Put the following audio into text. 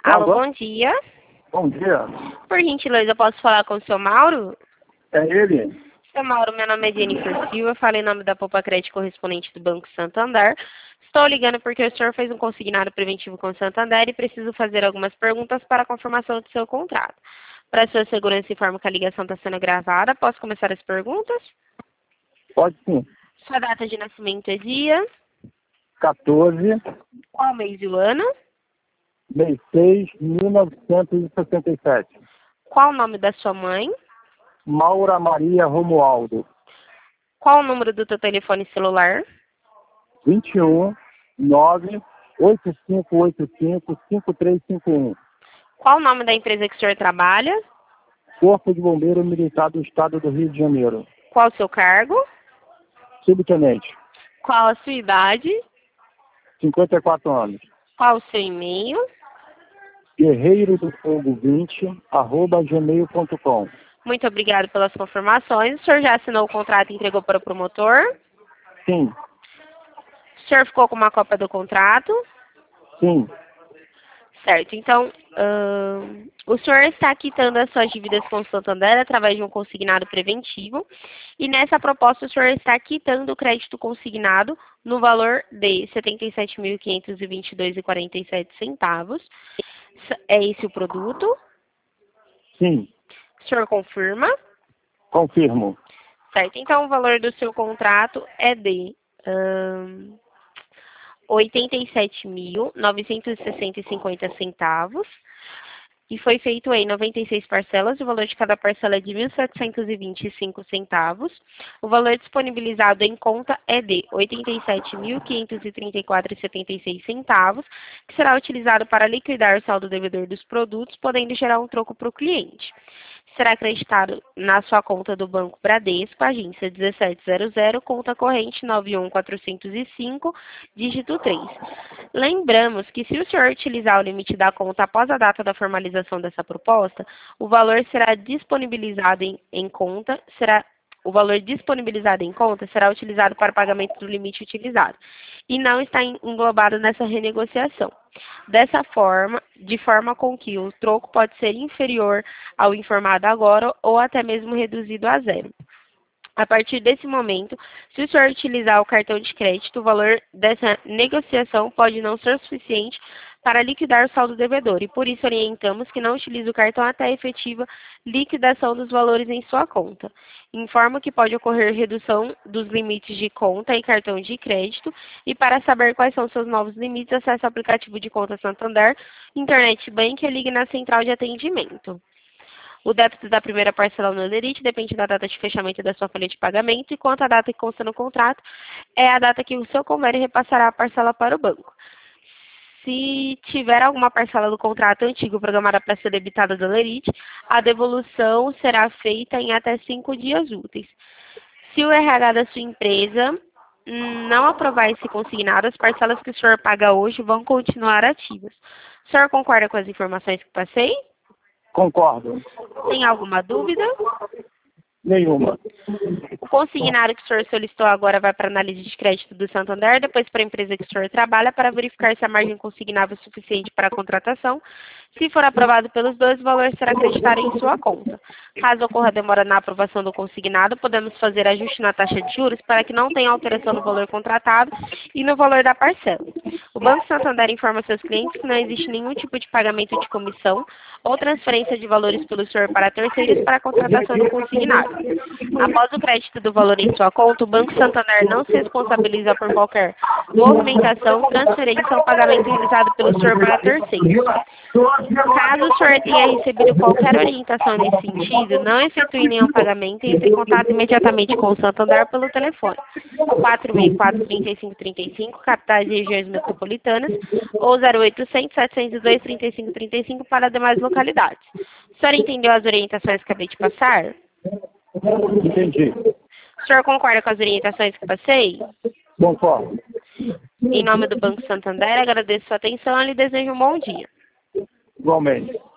Alô, bom dia. Bom dia. Por gentileza, eu posso falar com o seu Mauro? É ele? Seu Mauro, meu nome é Jennifer Silva, falei em nome da Poupa Crédito correspondente do Banco Santander. Estou ligando porque o senhor fez um consignado preventivo com o Santander e preciso fazer algumas perguntas para a confirmação do seu contrato. Para sua segurança, informo que a ligação está sendo gravada. Posso começar as perguntas? Pode sim. Sua data de nascimento é dia? 14, Qual mês e o ano? mês 6, 1967. Qual o nome da sua mãe? Maura Maria Romualdo. Qual o número do teu telefone celular? 21 9 8585 5351. Qual o nome da empresa que o senhor trabalha? Corpo de Bombeiro Militar do Estado do Rio de Janeiro. Qual o seu cargo? Subtenente. Qual a sua idade? 54 anos. Qual o seu e-mail? Guerreiro do Fogo 20 @gmail.com. Muito obrigado pelas confirmações. O senhor já assinou o contrato e entregou para o promotor? Sim, O senhor ficou com uma cópia do contrato? sim. Certo. Então, o senhor está quitando as suas dívidas com o Santander através de um consignado preventivo. E nessa proposta, o senhor está quitando o crédito consignado no valor de R$ 77.522,47. É esse o produto? Sim, O senhor confirma? confirmo. Certo. Então, o valor do seu contrato é de R$ 87.960,50 e foi feito em 96 parcelas. O valor de cada parcela é de R$ 1.725. O valor disponibilizado em conta é de R$ 87.534,76, que será utilizado para liquidar o saldo devedor dos produtos, podendo gerar um troco para o cliente. Será acreditado na sua conta do Banco Bradesco, agência 1700, conta corrente 91405, dígito 3. Lembramos que se o senhor utilizar o limite da conta após a data da formalização dessa proposta, o valor será disponibilizado em conta, o valor disponibilizado em conta será utilizado para o pagamento do limite utilizado e não está englobado nessa renegociação. Dessa forma, de forma com que o troco pode ser inferior ao informado agora ou até mesmo reduzido a zero. A partir desse momento, se o senhor utilizar o cartão de crédito, o valor dessa negociação pode não ser suficiente para liquidar o saldo devedor e por isso orientamos que não utilize o cartão até a efetiva liquidação dos valores em sua conta. Informa que pode ocorrer redução dos limites de conta e cartão de crédito e para saber quais são seus novos limites, acesse o aplicativo de conta Santander, Internet Bank e ligue na central de atendimento. O débito da primeira parcela no Lerite depende da data de fechamento da sua folha de pagamento, enquanto a data que consta no contrato é a data que o seu convênio repassará a parcela para o banco. Se tiver alguma parcela do contrato antigo programada para ser debitada do Lerite, a devolução será feita em até 5 dias úteis. Se o RH da sua empresa não aprovar esse consignado, as parcelas que o senhor paga hoje vão continuar ativas. O senhor concorda com as informações que passei? Concordo. Tem alguma dúvida? Nenhuma. O consignado que o senhor solicitou agora vai para a análise de crédito do Santander, depois para a empresa que o senhor trabalha, para verificar se a margem consignável é suficiente para a contratação. Se for aprovado pelos dois, o valor será acreditado em sua conta. Caso ocorra demora na aprovação do consignado, podemos fazer ajuste na taxa de juros para que não tenha alteração no valor contratado e no valor da parcela. O Banco Santander informa seus clientes que não existe nenhum tipo de pagamento de comissão ou transferência de valores pelo senhor para terceiros para a contratação do consignado. Após o crédito do valor em sua conta, o Banco Santander não se responsabiliza por qualquer movimentação, transferência ou pagamento realizado pelo senhor para terceiros. Caso o senhor tenha recebido qualquer orientação nesse sentido, não efetue nenhum pagamento e entre em contato imediatamente com o Santander pelo telefone 464-3535, capitais e regiões metropolitanas, ou 0800 702 3535 para demais localidades. O senhor entendeu as orientações que acabei de passar? Entendi. O senhor concorda com as orientações que passei? Concordo. Em nome do Banco Santander, agradeço sua atenção e lhe desejo um bom dia. Igualmente.